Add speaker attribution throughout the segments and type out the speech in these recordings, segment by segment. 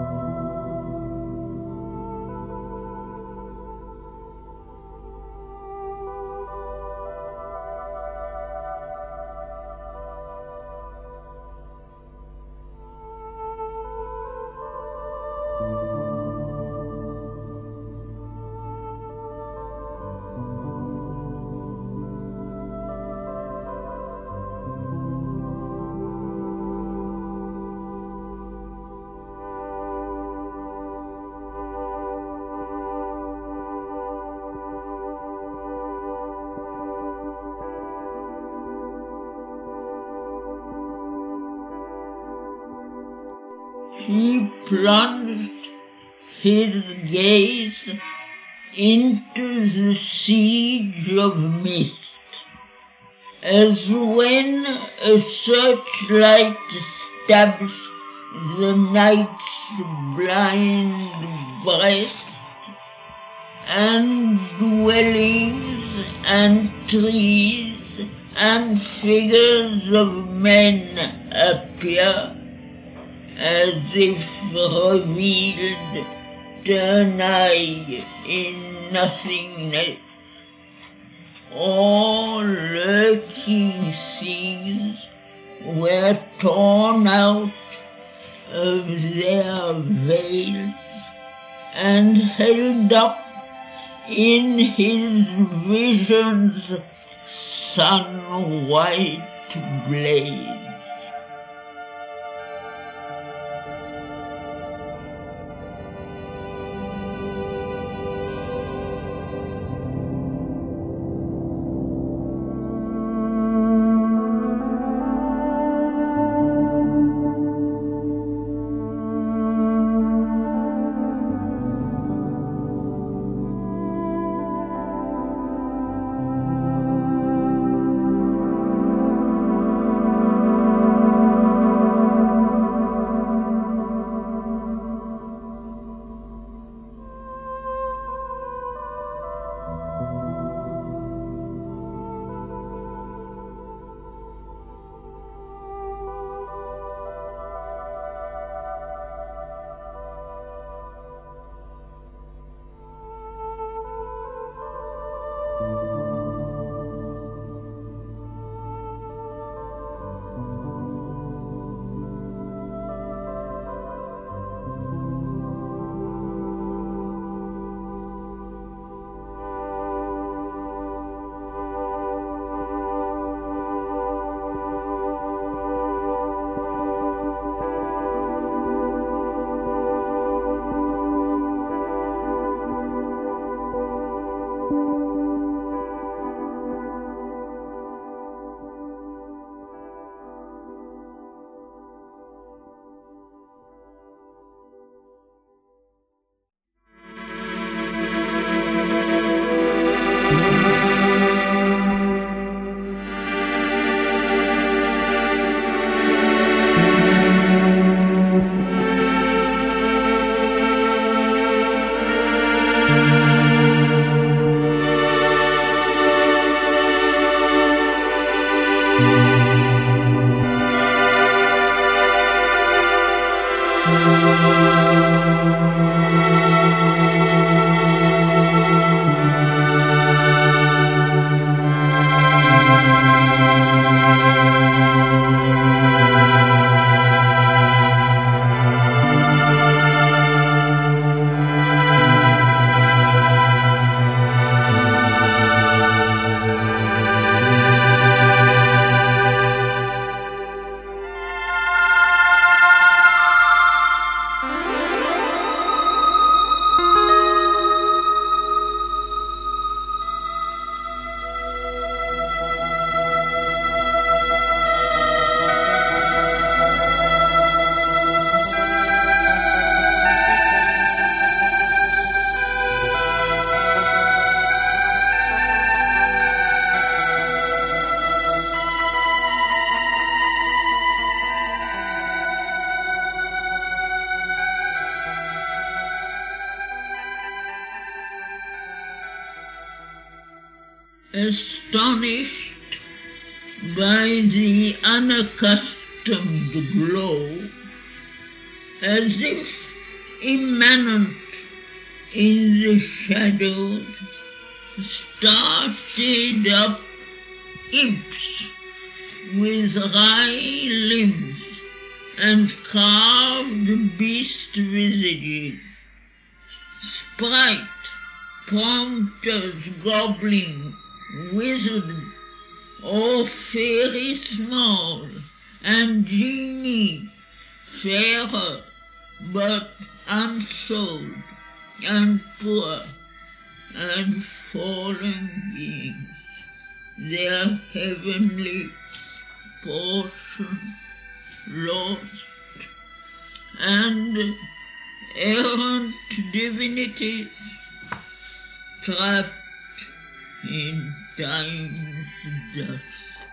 Speaker 1: He plunged his gaze into the siege of mist, as when a searchlight stabs the night's blind breast, and dwellings and trees and figures of men appear, as if revealed deny in nothingness. All lurking things were torn out of their veils and held up in his vision's sun-white blade. Astonished by the unaccustomed glow, as if immanent in the shadows, started up imps with wry limbs and carved beast visages, sprite, prompters, goblin, wizard, or fairy small, and genie, fairer, but unsouled, and poor, and fallen beings, their heavenly portion lost, and errant divinities trapped in time's dust.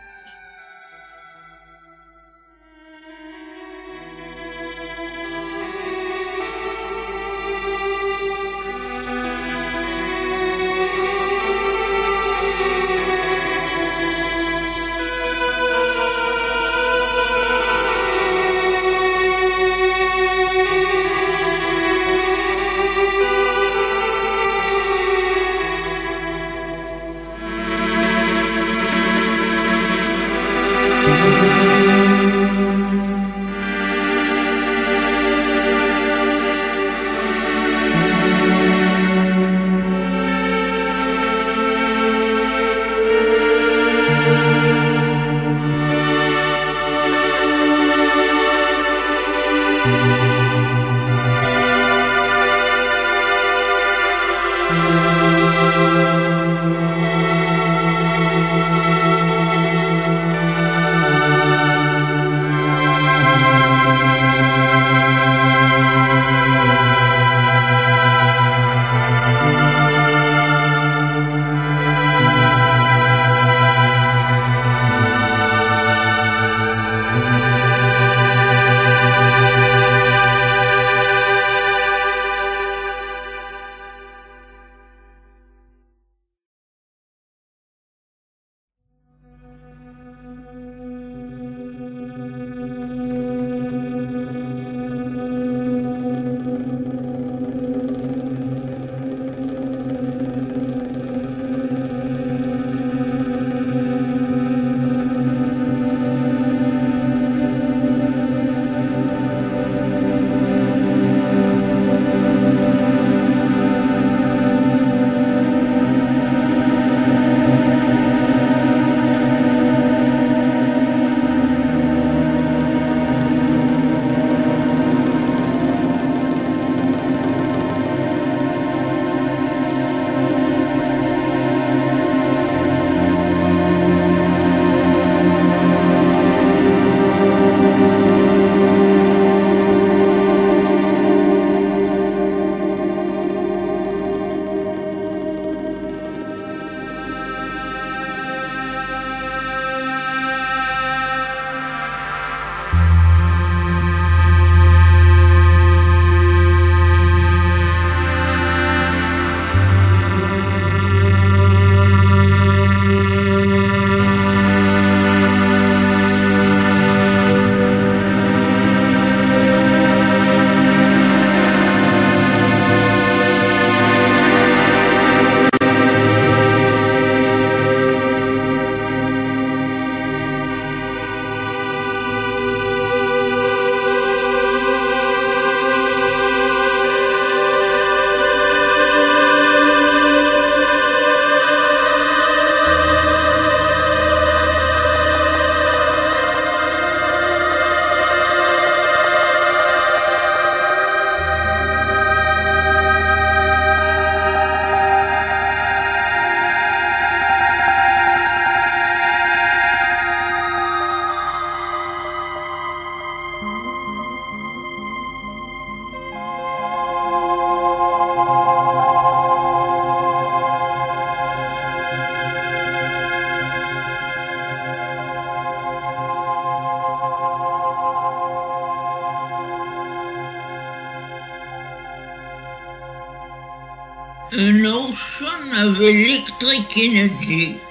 Speaker 1: an ocean of electric energy,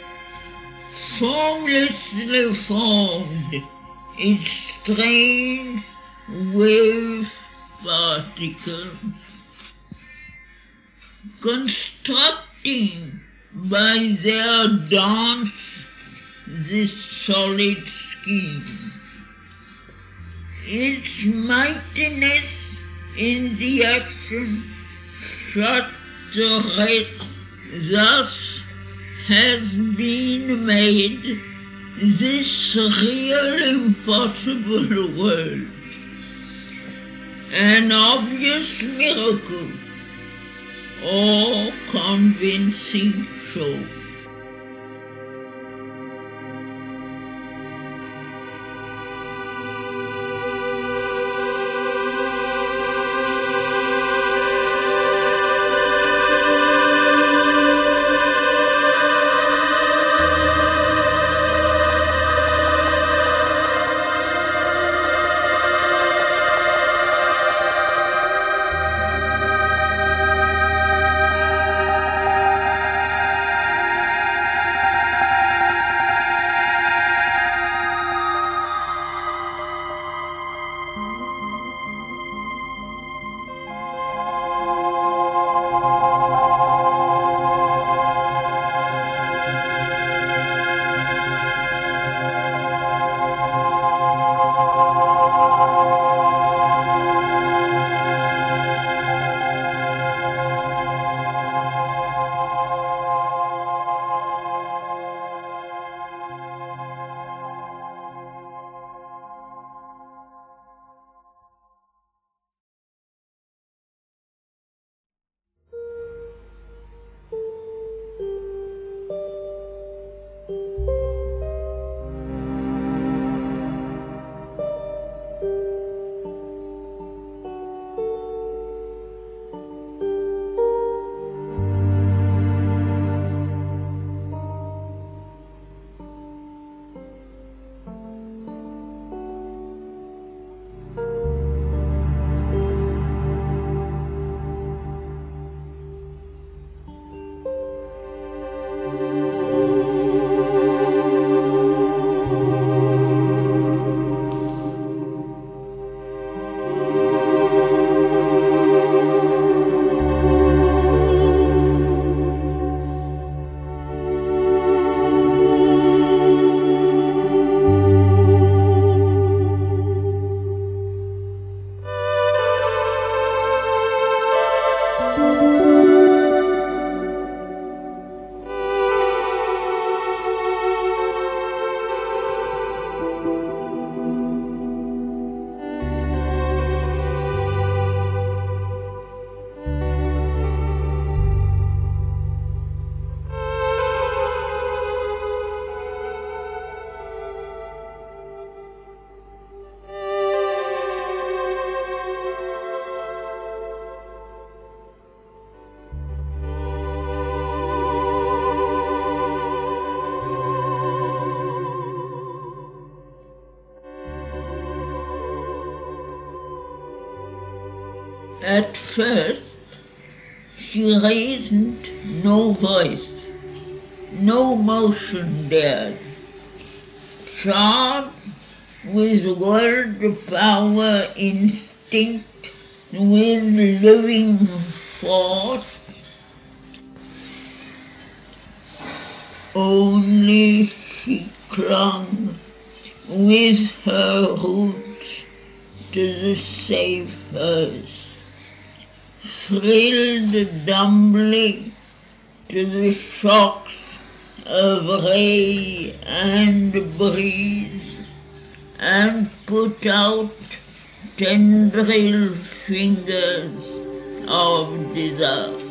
Speaker 1: formlessly formed, its strange wave particles, constructing by their dance this solid scheme. Its mightiness in the action shut the rest, thus has been made this real impossible world an obvious miracle, or convincing show. At first, she raised no voice, no motion dared. Charged with world power instinct, with living force, only she clung with her roots to the safe earth, thrilled dumbly to the shocks of ray and breeze, and put out tendril fingers of desire.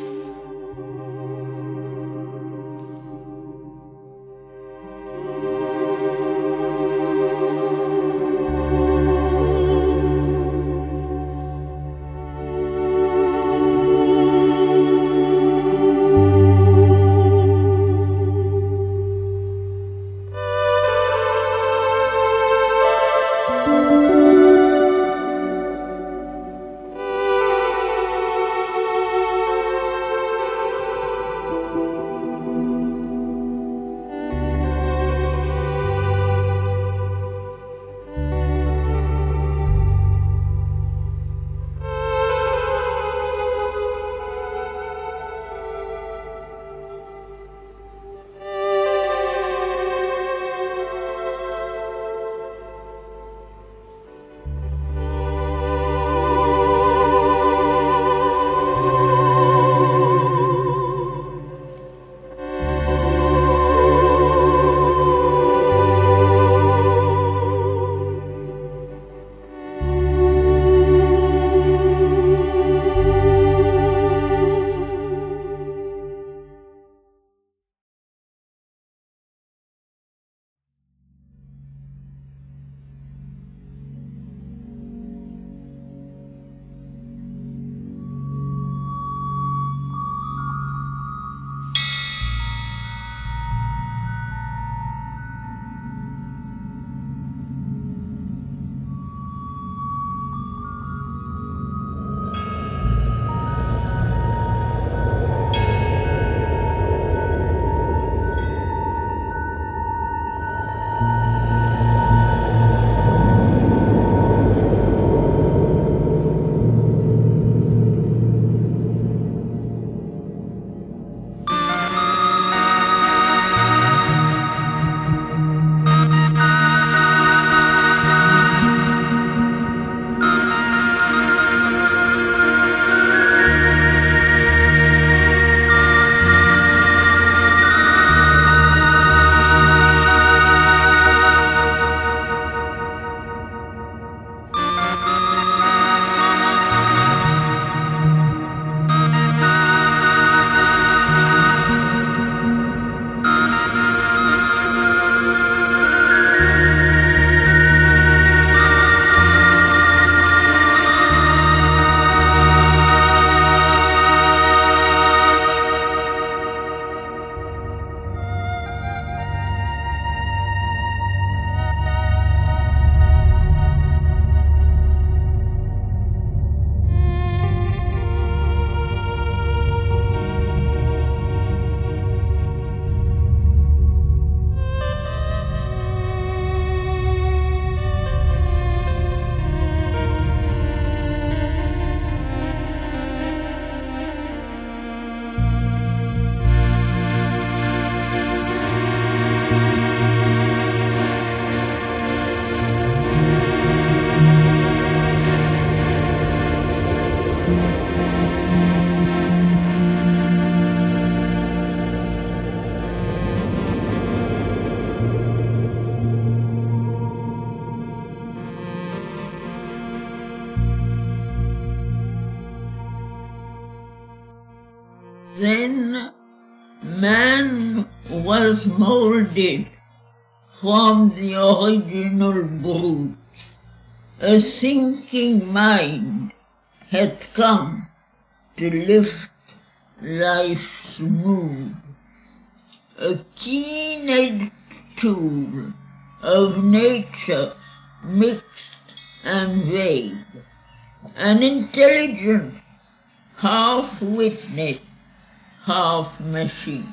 Speaker 1: Then man was molded from the original brute. A thinking mind had come to lift life's mood. A keen-edged tool of nature mixed and vague. An intelligent half witness, half machine.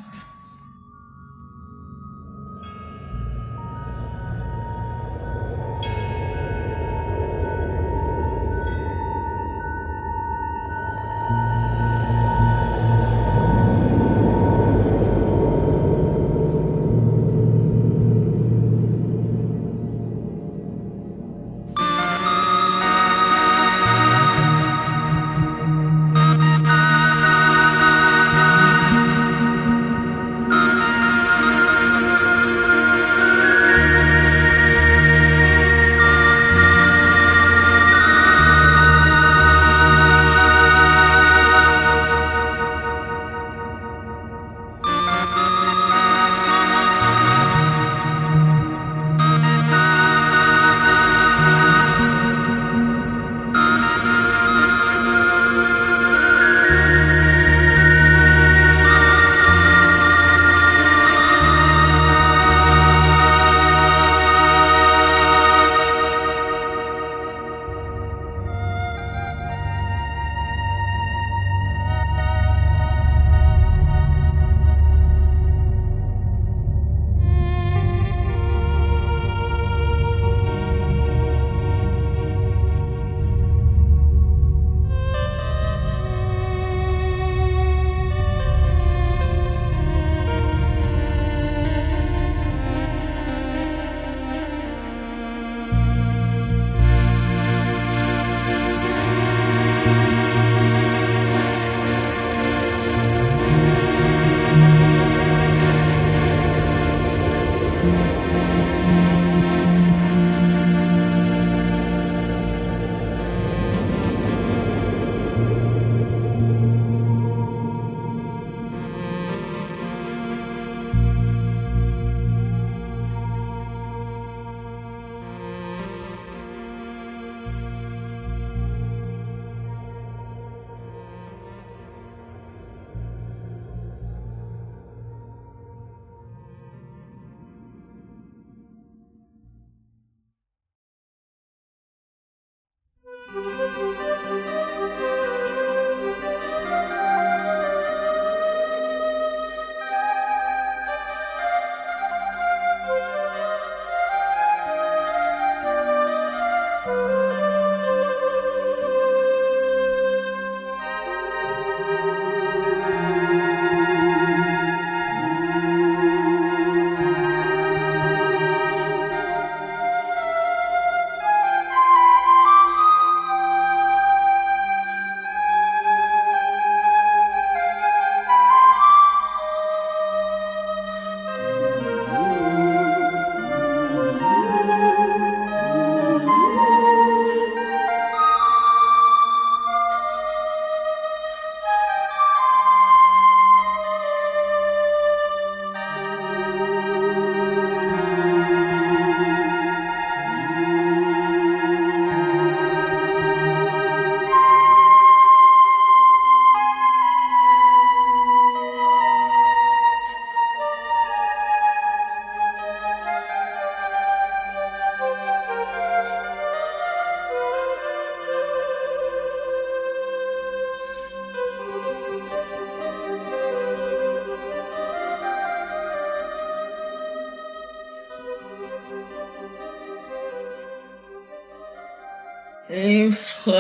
Speaker 1: A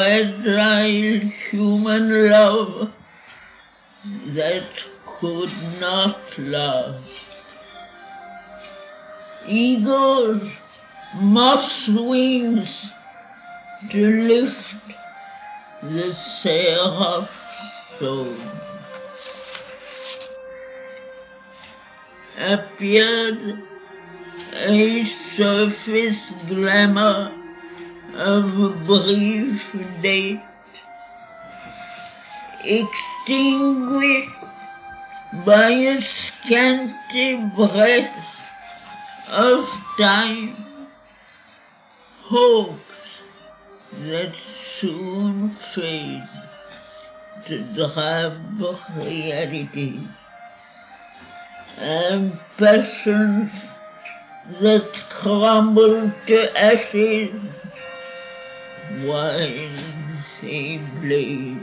Speaker 1: fragile human love that could not love. Eagles, moss wings to lift the seraph soul. Appeared a surface glamour of brief date, extinguished by a scanty breath of time, hopes that soon fade to drab reality, and passions that crumble to ashes while they blaze,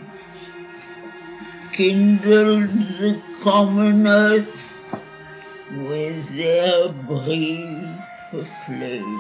Speaker 1: kindled the common earth with their brief flame.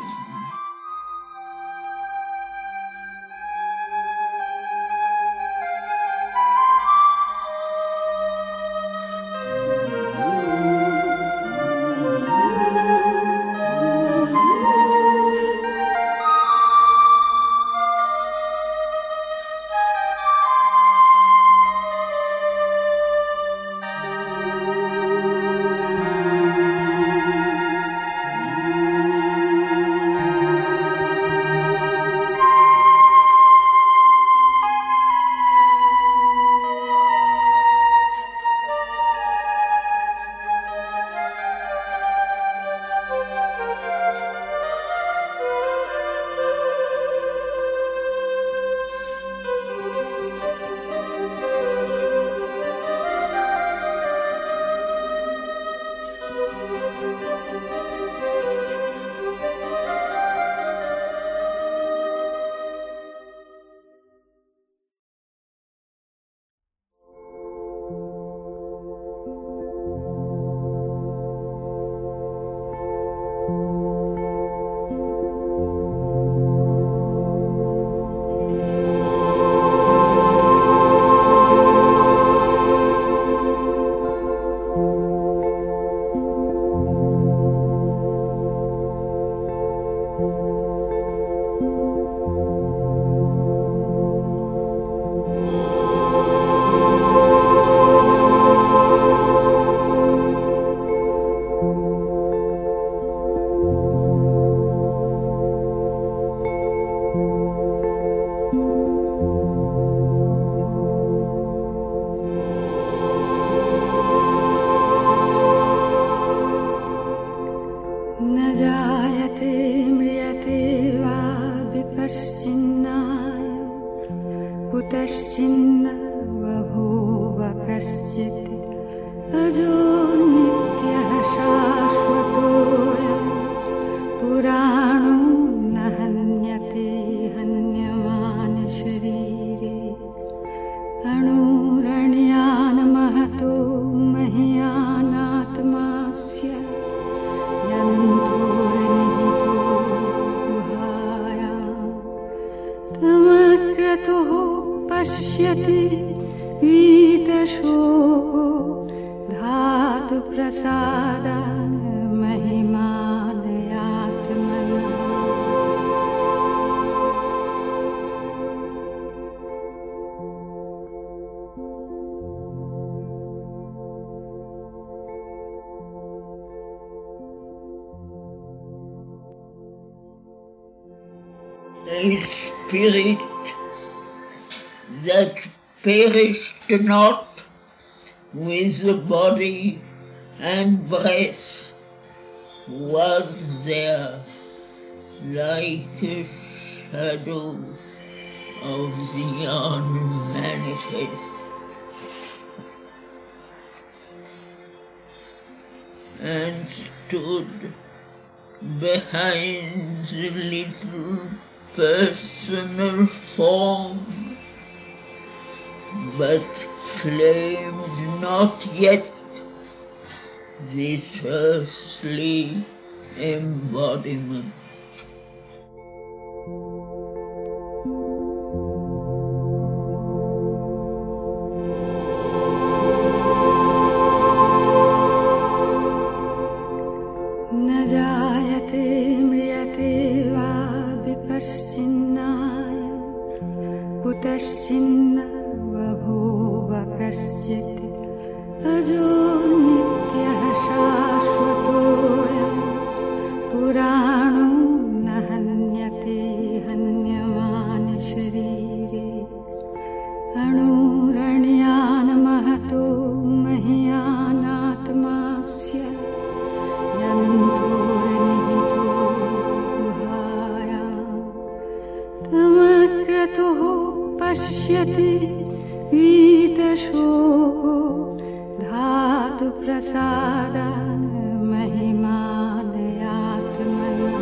Speaker 2: कुतश्चिन्न बभूव कश्चित् अजो नित्यः शाश्वतोऽयं पुराणो न हन्यते हन्यमाने शरीरे अणुरण्यान् महतो मह्यानात्मास्य यन्तोर्निहितो गुहायां तमक्रतुः पश्यति वीतशोको धातुप्रसादान् महिमानयात्मनः
Speaker 1: A spirit that perished not with the body and breath was there like a shadow of the unmanifest, and stood behind the little personal form, but claimed not yet this earthly embodiment.
Speaker 2: न जायते म्रियते वा विपश्चिन्नायं कुतश्चिन्न बभूव कश्चित् अजो नित्यः शाश्वतोऽयं पुराणो न हन्यते हन्यमाने शरीरे अणुरण्यान् महतो मह्यानात्मास्य जन्तोर्निहितो गुहायां तमक्रतुः पश्यति वीतशोको धातुप्रसादान् महिमानयात्मनः।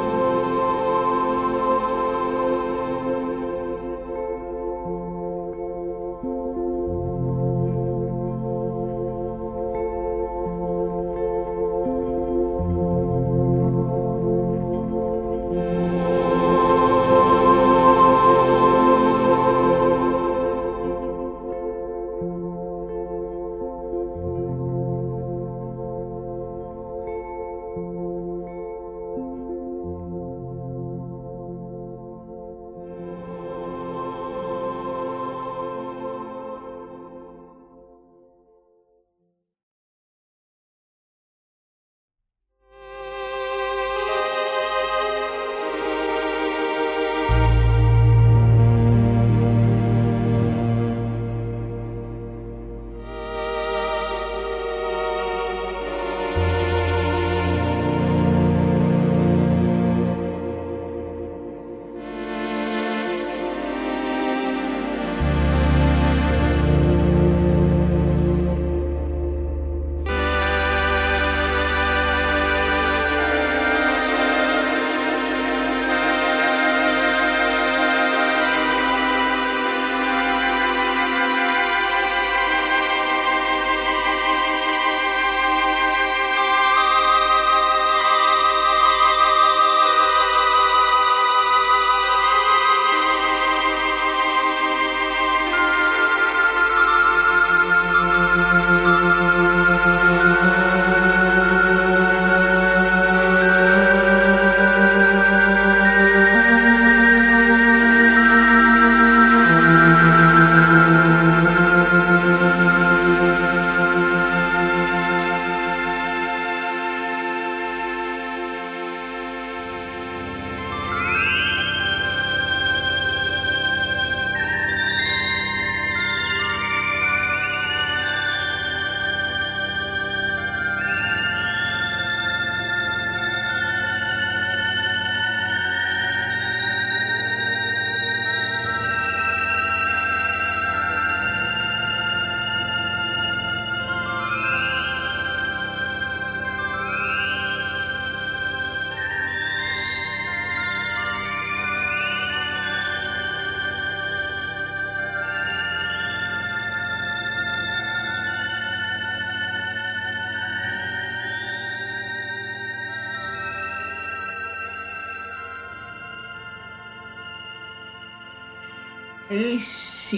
Speaker 1: A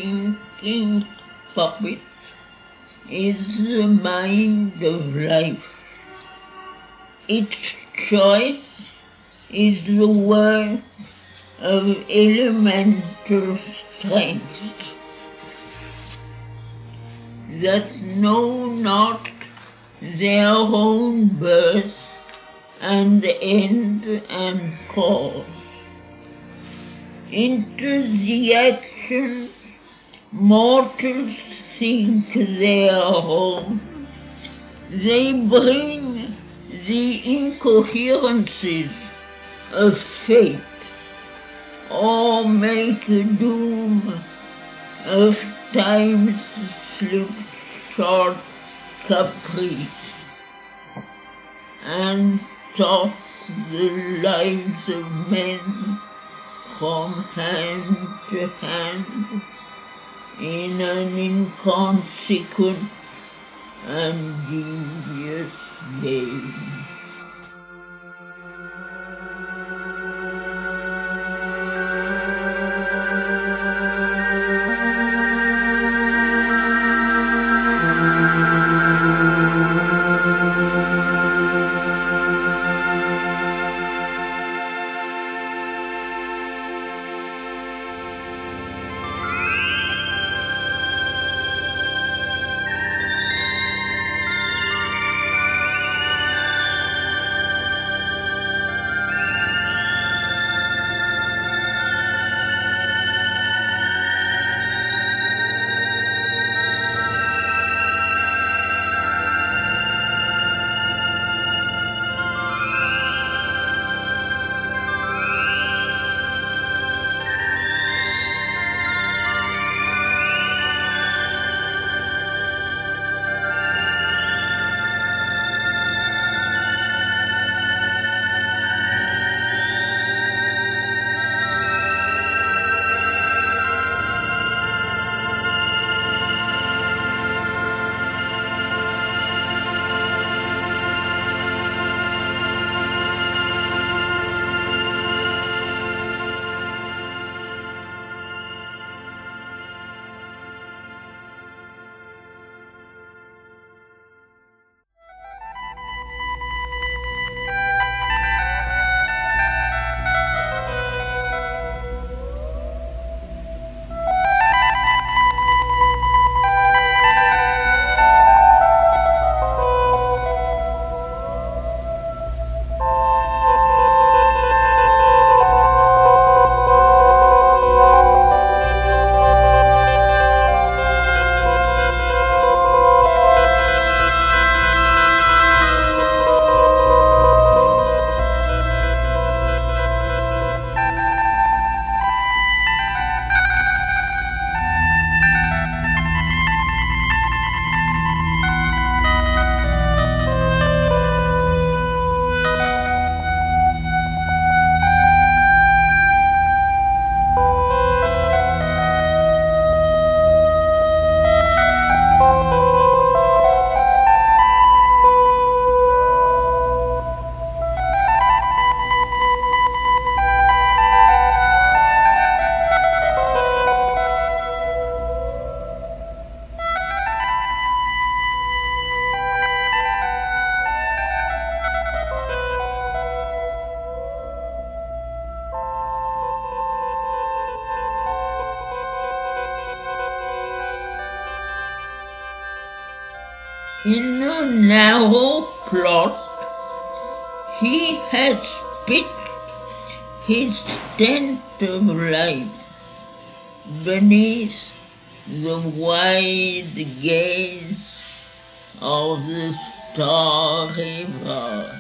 Speaker 1: thinking puppet is the mind of life. Its choice is the work of elemental strength that know not their own birth and end and cause. Into the action mortals think their own, they bring the incoherences of fate, or make a doom of time's slip-shod caprice, and toss the lives of men from hand to hand in an inconsequent and devious game. In a narrow plot, he has pitched his tent of light beneath the wide gaze of the starry vast.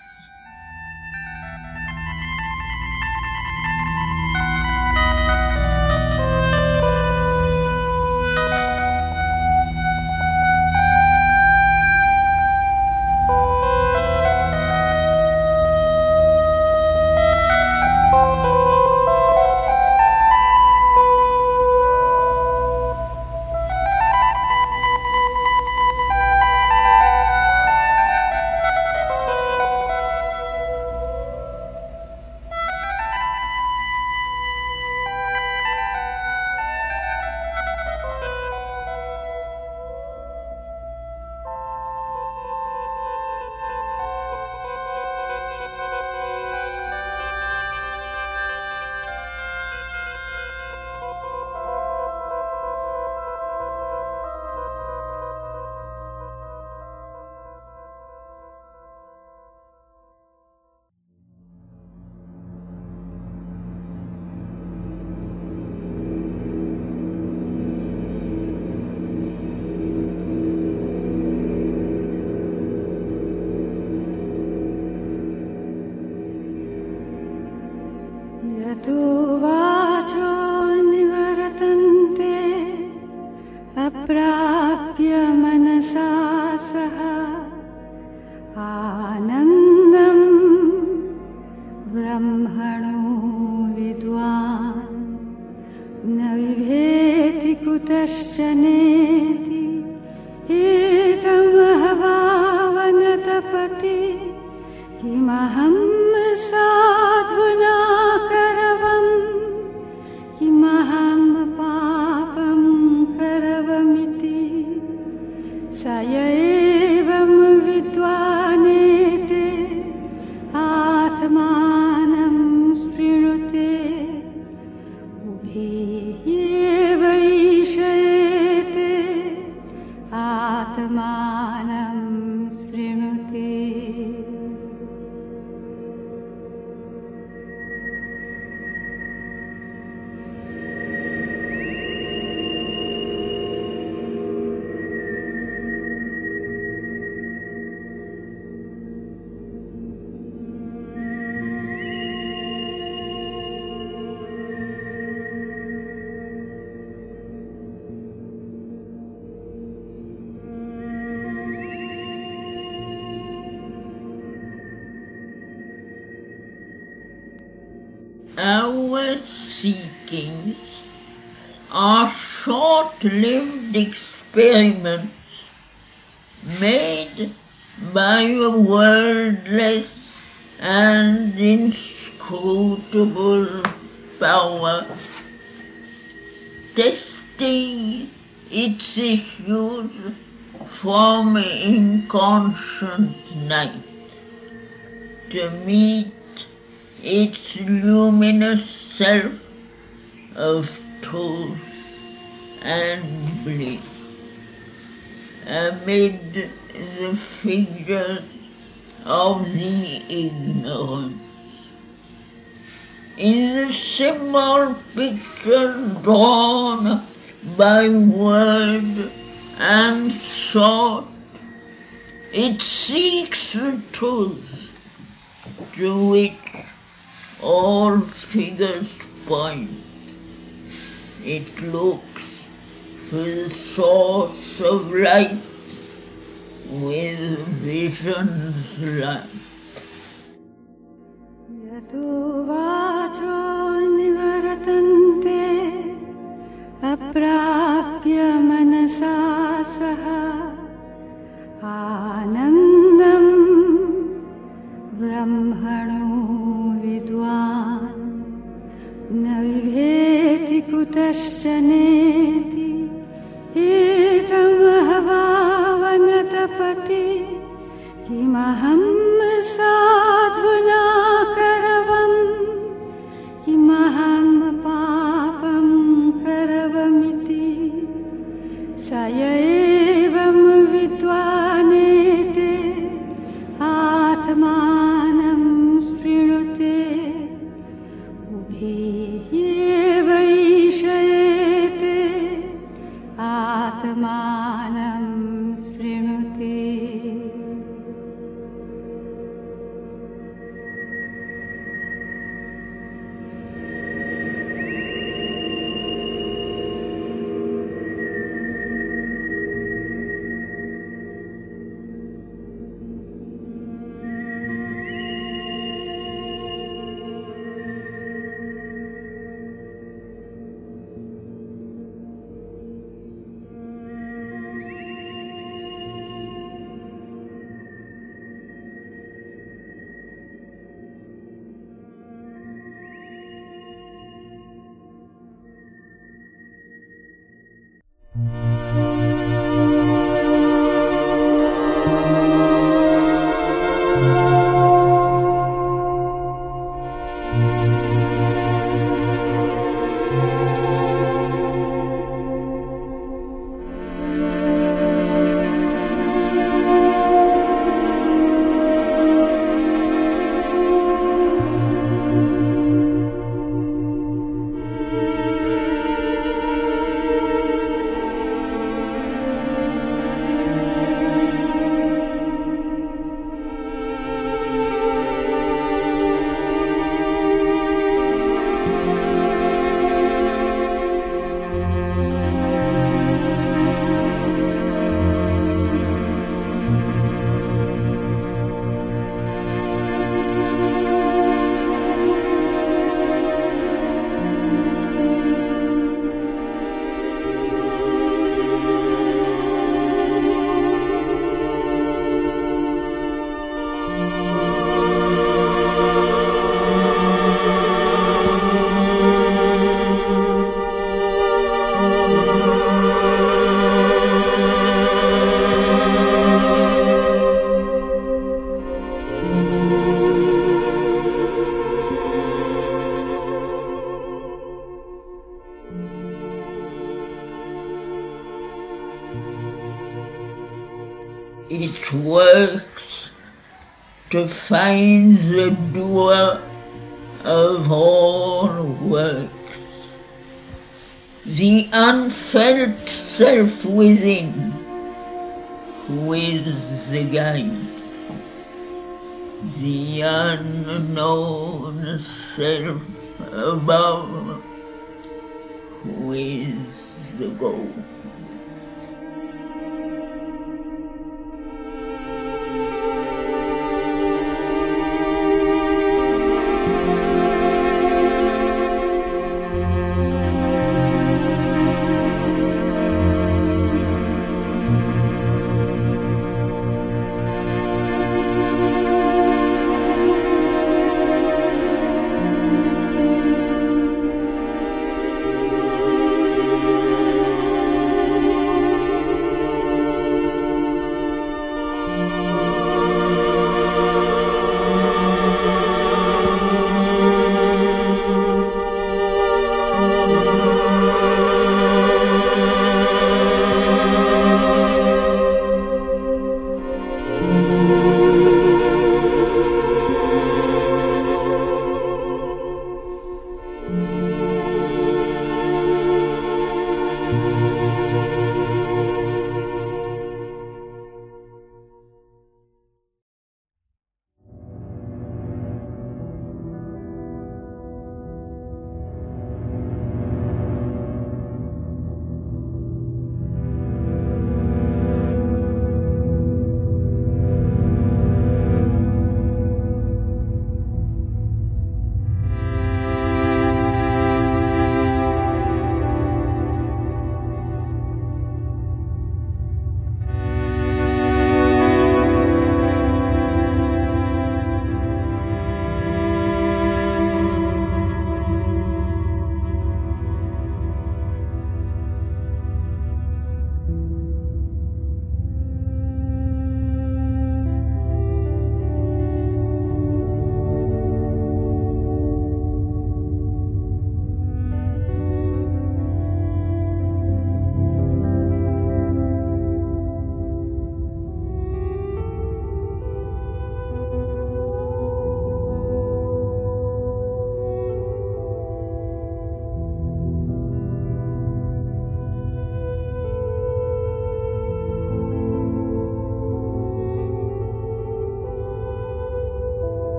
Speaker 2: यतो वाचो निवर्तन्ते अप्राप्य मनसा सह आनन्दम् ब्रह्मणो विद्वान् न विभेति कुतश्च नेति एतमहभावनतपति किमहं साधुना करवम् किमहं पापं करवमिति स एवं विद्वानेते आत्मानं स्पृणुते उभे एव ईशयेते आत्मानं स्पृणुते.
Speaker 1: Our seekings are short-lived experiments made by a wordless and inscrutable power, testing its issues from inconscient night to meet its luminous self of truth and bliss amid the figures of the ignorant. In the symbol picture drawn by word and thought, it seeks the truth to which all figures point. It looks for the source of light with vision's light.
Speaker 2: यतो वाचो निवर्तन्ते अप्राप्य मनसा सह आनन्दम् ब्रह्मणो विद्वान् न विभेति कुतश्च नेति एतमहभावनतपति किमहं साधुना करवम् किमहं पापं करवमिति स एवं विद्वान् आत्मानं स्पृणुते
Speaker 1: It works to find the doer of all works, the unfelt self within, who is the guide, the unknown self above, who is the goal.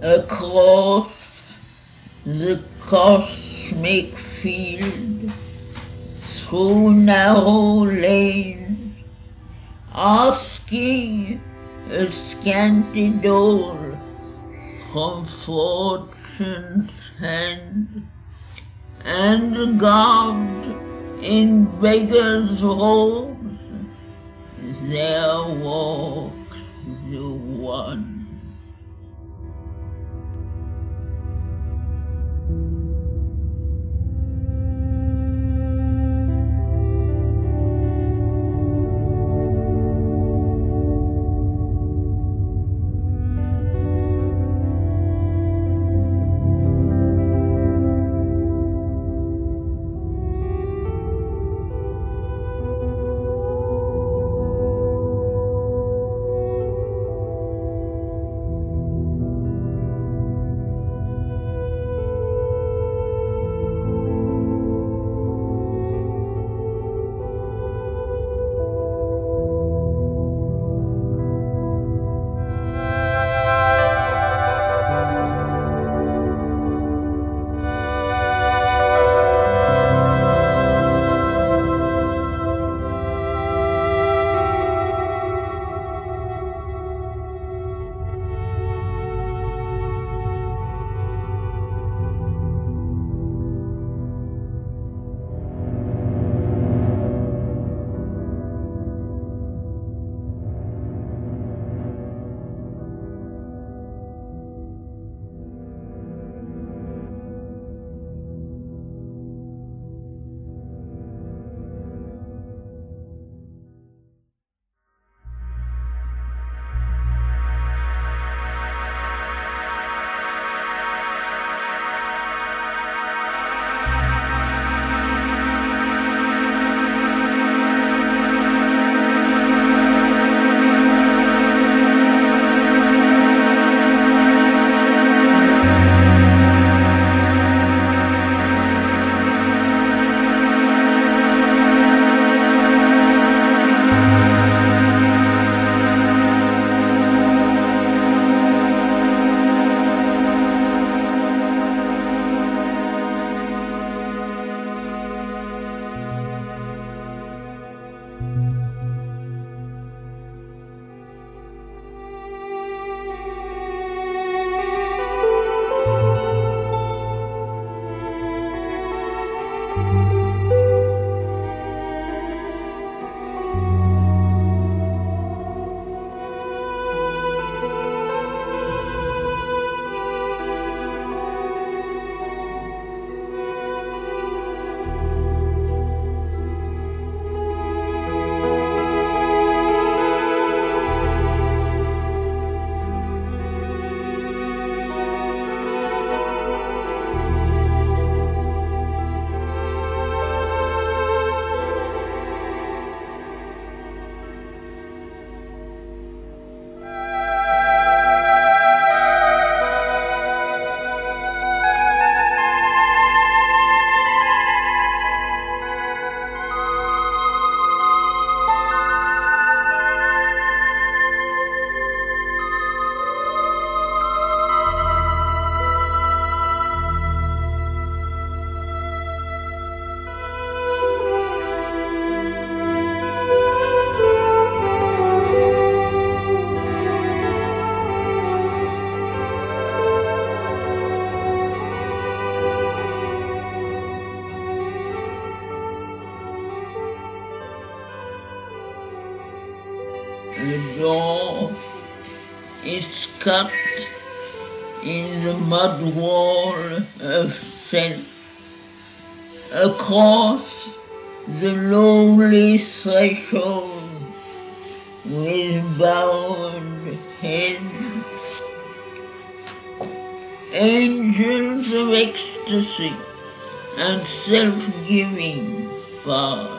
Speaker 1: across the cosmic field, through narrow lanes, asking a scanty dole from fortune's hand, and garbed in beggar's robes, there walks the One. The door is cut in the mud wall of self. Across the lowly threshold with bowed head, angels of ecstasy and self-giving pass,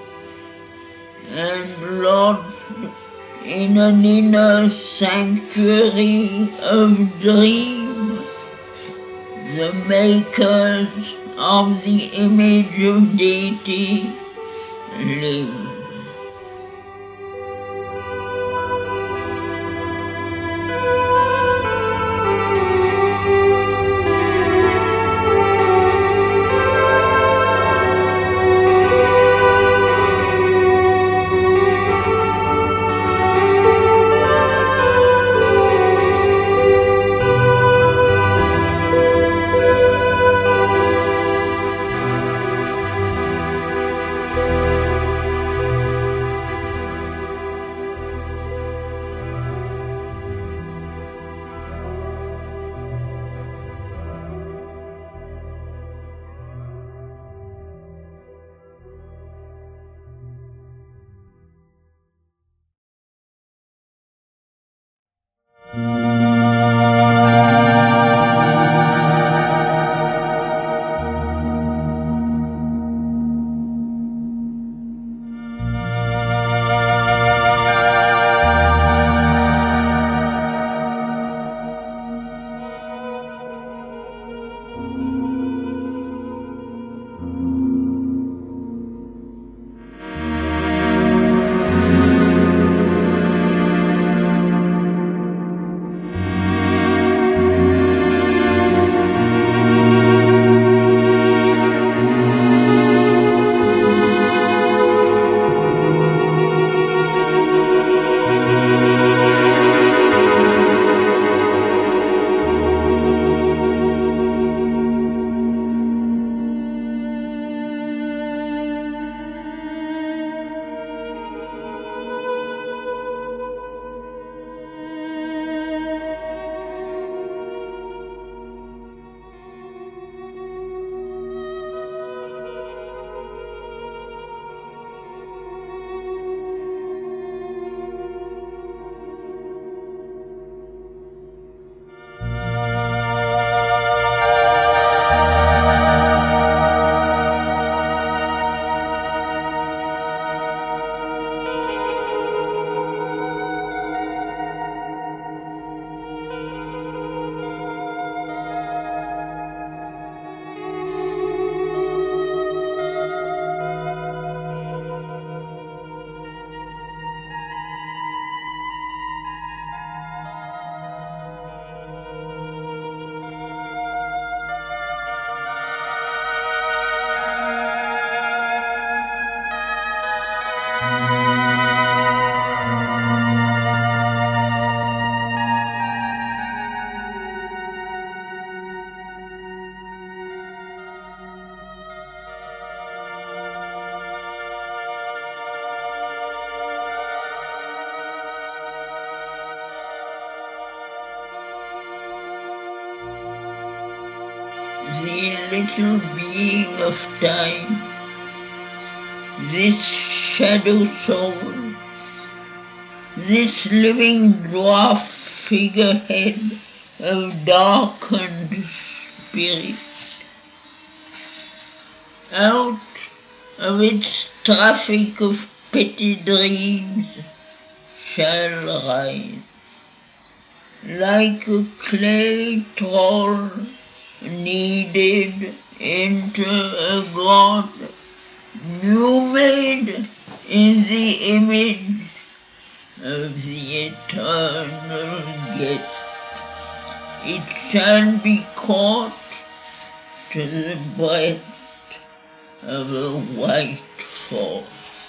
Speaker 1: and lodged in an inner sanctuary of dream, the makers of the image of deity live. little being of time, this shadow soul, this living dwarf figurehead of darkened spirit, out of its traffic of petty dreams shall rise, like a clay troll kneaded into a god, new made in the image of the eternal guest. It shall be caught to the breast of a white force.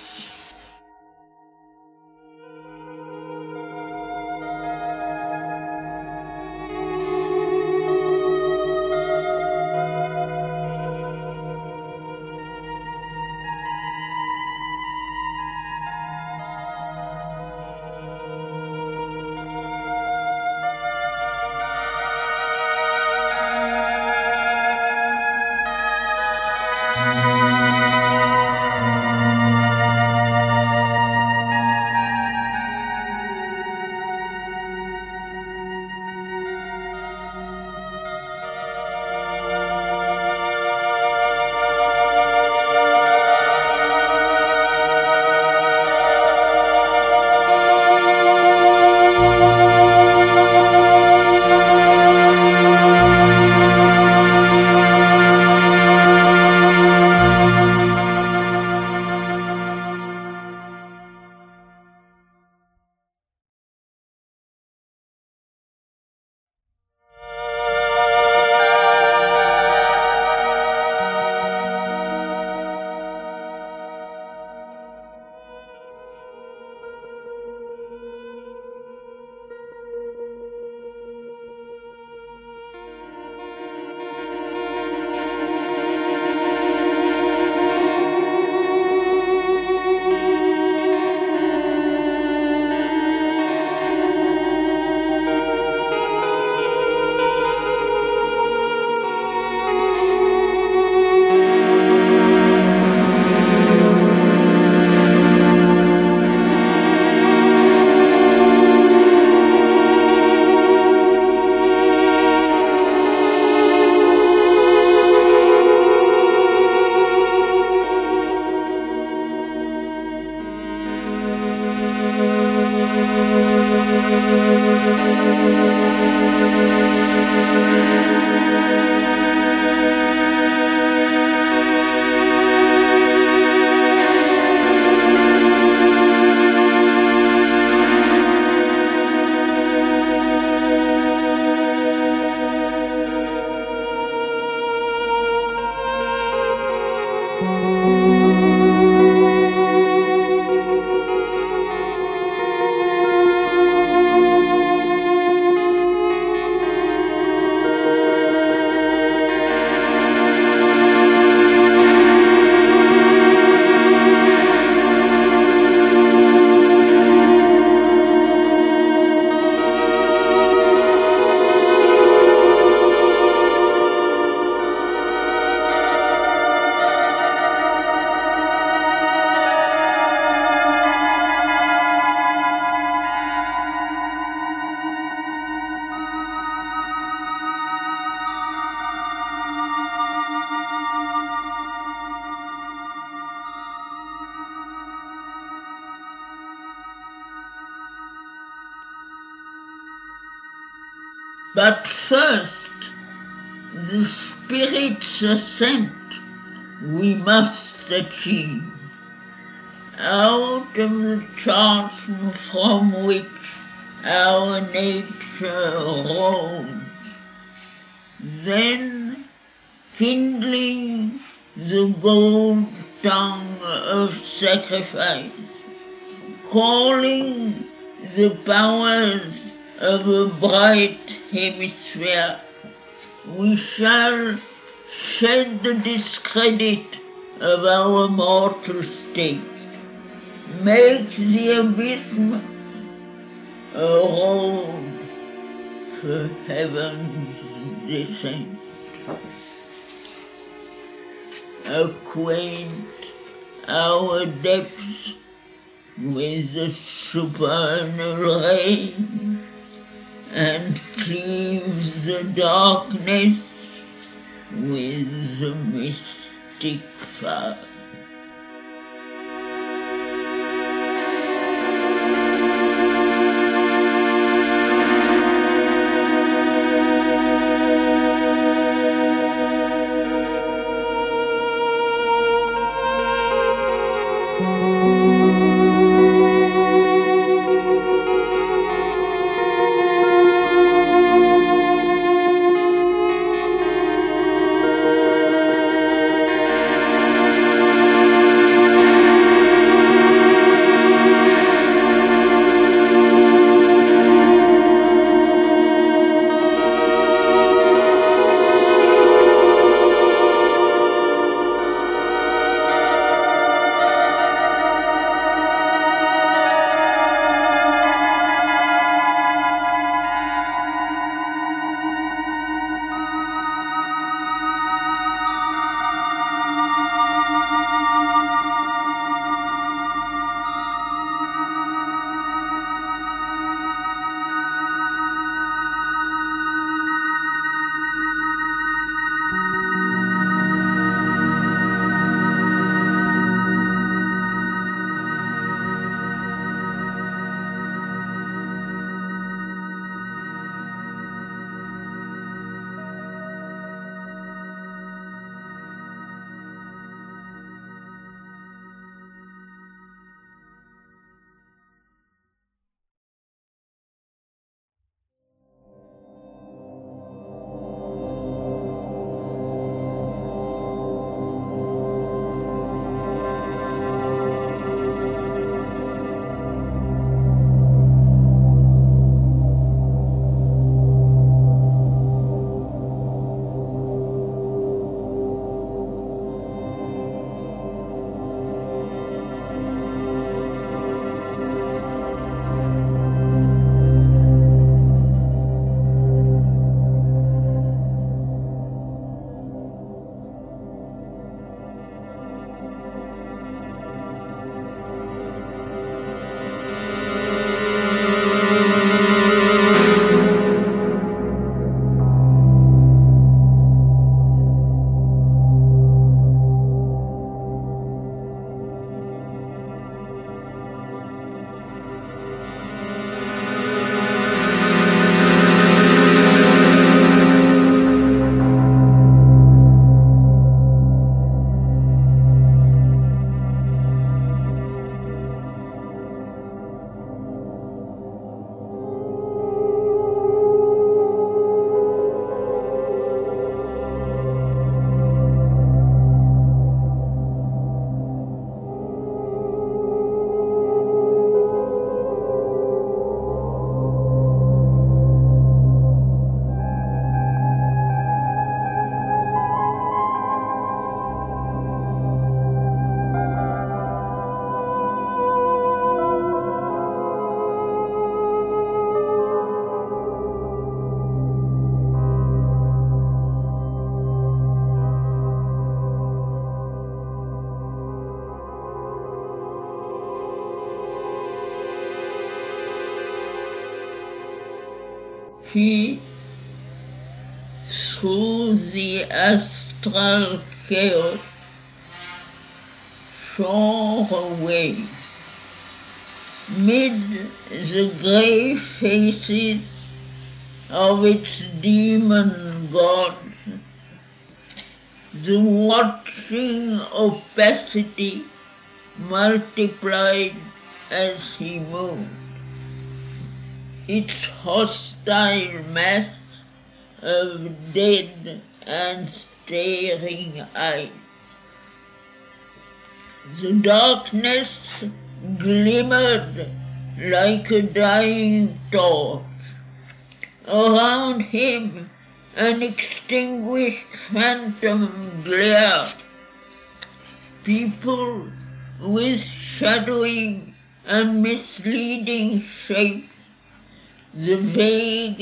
Speaker 1: But first, the Spirit's ascent we must achieve, out of the tartan from which our nature rose, then kindling the gold tongue of sacrifice, calling the powers of a bright hemisphere, we shall shed the discredit of our mortal state, make the abyss a road for heaven's descent. acquaint our depths with the supernal rain, and cleaves the darkness with the mystic fire. He, through the astral chaos, shore away, mid the grey faces of its demon gods, the watching opacity multiplied as he moved, its hostile mass of dead and staring eyes. The darkness glimmered like a dying torch. Around him an extinguished phantom glare. People with shadowing and misleading shapes, the vague,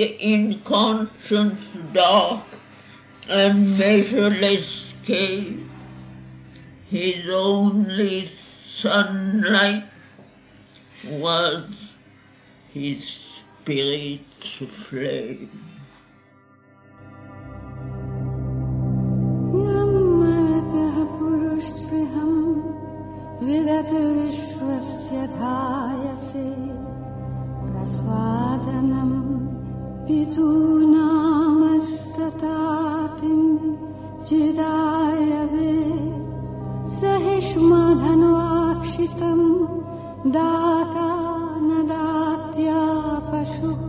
Speaker 1: inconscious dark and measureless scale, his only sunlight was his spirit's flame.
Speaker 2: Nammartah purushpriham vidat vishwasya dhayase prasvadanam pitунамastatatim jidayave सहिष्मधन्वाक्षितं दाता न दात्या पशुः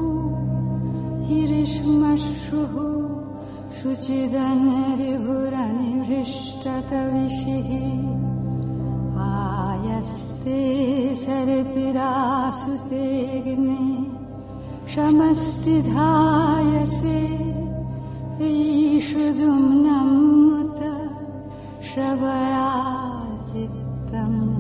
Speaker 2: हिरिष्मश्रुः शुचिदन्रिभुरनिवृष्टतविषिः आयस्ते सर्पिरासुतेऽग्ने शमस्तिधायसे ईषुदुम्नमुत श्रवया चित्तम्